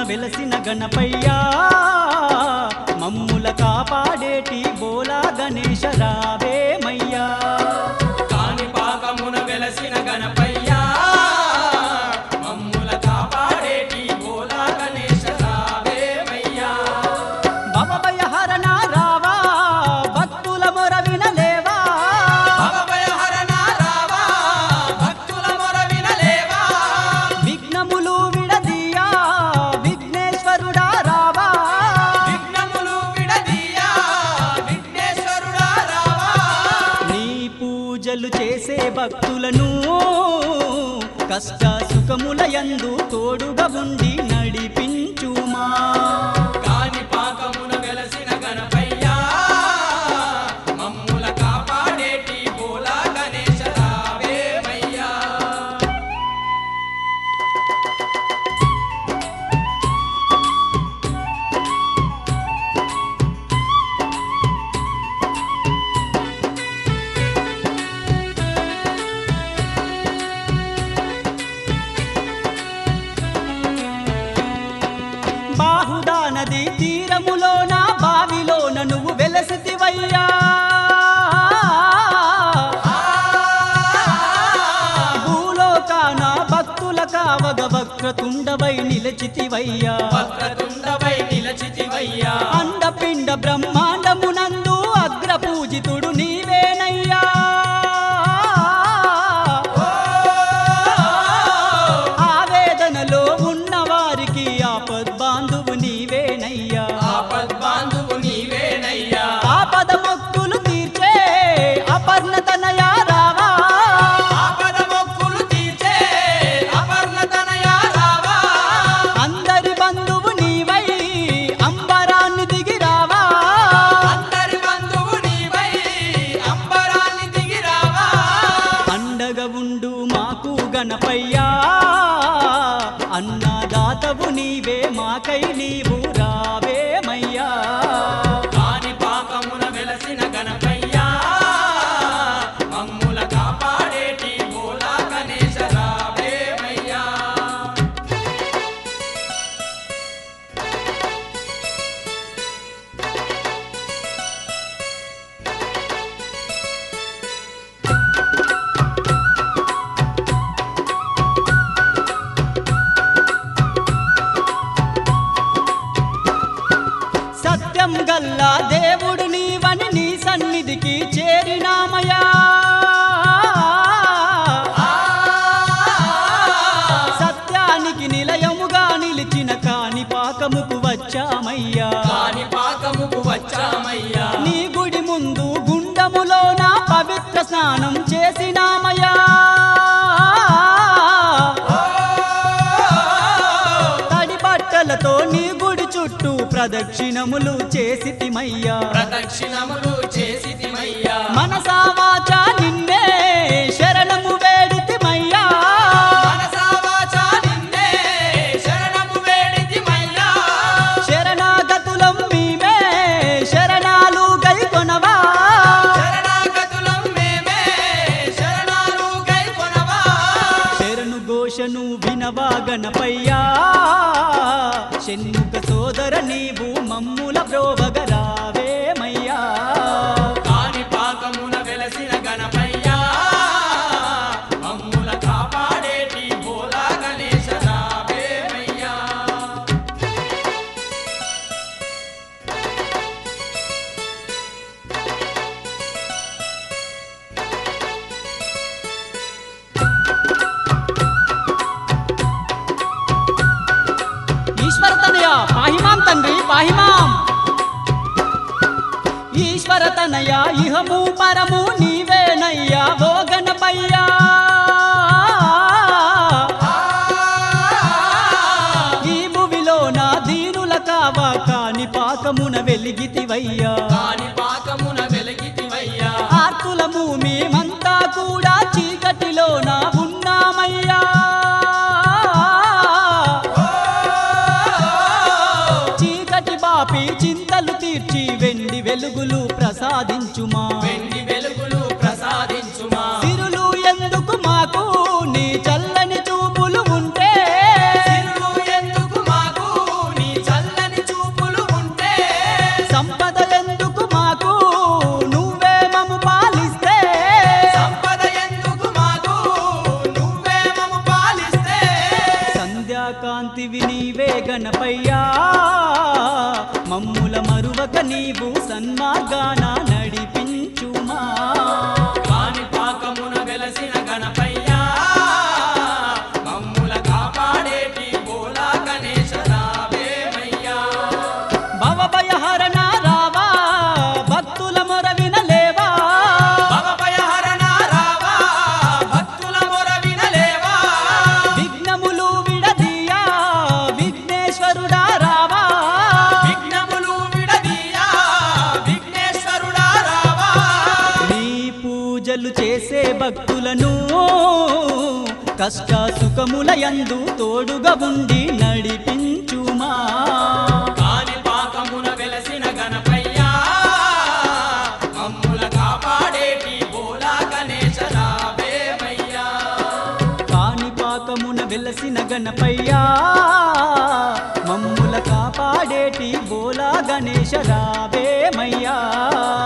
వెలసిన గణపయ్యా మమ్ముల కాపాడేటి బోలా గణేశ రావేమయ్యా కాణిపాకమున వెలసిన గణపయ్యా మమ్ముల కాపాడేటి బోలా గణేశ రావేమయ్యా భవభయహరణ రావా భక్తుల మొర వినలేవా భవభయహరణ రావా భక్తుల మొర వినలేవా విఘ్నములు విడదీయా విఘ్నేశ్వరుడా రావా విఘ్నములు విడదీయా విఘ్నేశ్వరుడా రావా నీ పూజలు చేసే భక్తులను కష్ట సుఖముల యందు తోడుగా ఉండి నడిపించుమా కాణిపాకమున వెలసిన గణపయ్యా మమ్ముల కాపాడేటి బోలా గణేశ రావేమయ్యా బాహుదా నది తీరములోన బావిలోన నువ్వు వెలసితివయ్యా భూలోకాన భక్తుల కావగ వక్రతుండవై నిలచితివయ్యా వక్రతుండవై నిలచితివయ్యా అండపిండ బ్రహ్మాండమునందు అగ్రపూజితుడు నీవేనయ్యా ఆవేదనలో ఉన్న వారికి ఆపద్బాంధువు నీవేనయ్యా ఆపద్బాంధువు నీవేనయ్యా ఆపద మొక్కులు తీర్చే అపర్ణతనయా రావా ఆపద మొక్కులు తీర్చే అపర్ణతనయా రావా అందరి బంధువు నీవై అంబరాన్ని దిగి రావా అందరి బంధువు నీవై అంబరాన్ని దిగి రావా అండగా ఉండు మాకు గణపయ్యా అన్నదాతవు నీవే మాకై నీవు రావేమయ్యా కాణిపాకమున వెలసిన గణపయ్యా మమ్ముల కాపాడేటి బోలా గణేశ రావేమయ్యా సత్యం గల్లా దేవుడు నీవని నీ సన్నిధికి చేరినామయా సత్యానికి నిలయముగా నిలిచిన కాణిపాకముకు వచ్చామయ్యా కాణిపాకముకు వచ్చామయ్యా నీ గుడి ముందు గుండములోన పవిత్ర స్నానం చేసినామయ్యా తడి బట్టలతో నీ గుడి చుట్టూ ప్రదక్షిణములు చేసితిమయ్యా ప్రదక్షిణములు చేసితిమయ్యా మనసా వాచా నిన్నే శరణము వేడితిమయ్యా మనసా వాచా నిన్నే శరణము వేడితిమయ్యా శరణాగతులం మేమే శరణాలు గైకొనవా శరణాగతులం మేమే శరణాలు గైకొనవా శరణు ఘోషను వినవా గణపయ్యా శన్ముఖ సోదర నీవు మమ్ముల బ్రోవగ రావేమయ్యా కాణిపాకమున వెలసిన గణపయ్యా మమ్ముల కాపాడేటి బోలా గణేశ రావేమయ్యా ఈశ్వర తనయ పాహిమాం తండ్రి పాహిమాం ఈశ్వర తనయ ఇహము పరము నీవేనయ్యా ఓ గణపయ్యా ఈ భువిలోన దీనుల కావా కాణిపాకమున వెలిగితివయ్యా కాణిపాకమున వెలిగితివయ్యా ఆర్తులము మేమంతా కూడా చీకటిలోన ఉన్నామయ్యా చీకటి బాపి చింతలు తీర్చి వెండి వెలుగులు ప్రసాదించుమా వెండి వెలుగులు ప్రసాదించుమా సిరులు ఎందుకు మాకు నీ చల్లని చూపులు ఉంటే సిరులు ఎందుకు మాకు శాంతివి నీవే గణపయ్యా మమ్ముల మరువక నీవు సన్మార్గాన నడిపించుమా కాణిపాకమున వెలసిన గణపయ్యా మమ్ముల కాపాడేటి బోలా గణేశ రావేమయ్యా భవభయహరణ రావా భక్తుల మొర వినలేవా భవభయహరణ రావా భక్తుల మొర వినలేవా విఘ్నములు విడదీయా విఘ్నేశ్వరుడా రావా విఘ్నములు విడదీయా విఘ్నేశ్వరుడా రావా నీ పూజలు చేసే భక్తులను కష్ట సుఖముల యందు తోడుగా ఉండి నడిపించుమా కాణిపాకమున వెలసిన గణపయ్యా మమ్ముల కాపాడేటి బోలా గణేశ రావేమయ్యా కాణిపాకమున వెలసిన గణపయ్యా మమ్ముల కాపాడేటి బోలా గణేశ రావేమయ్యా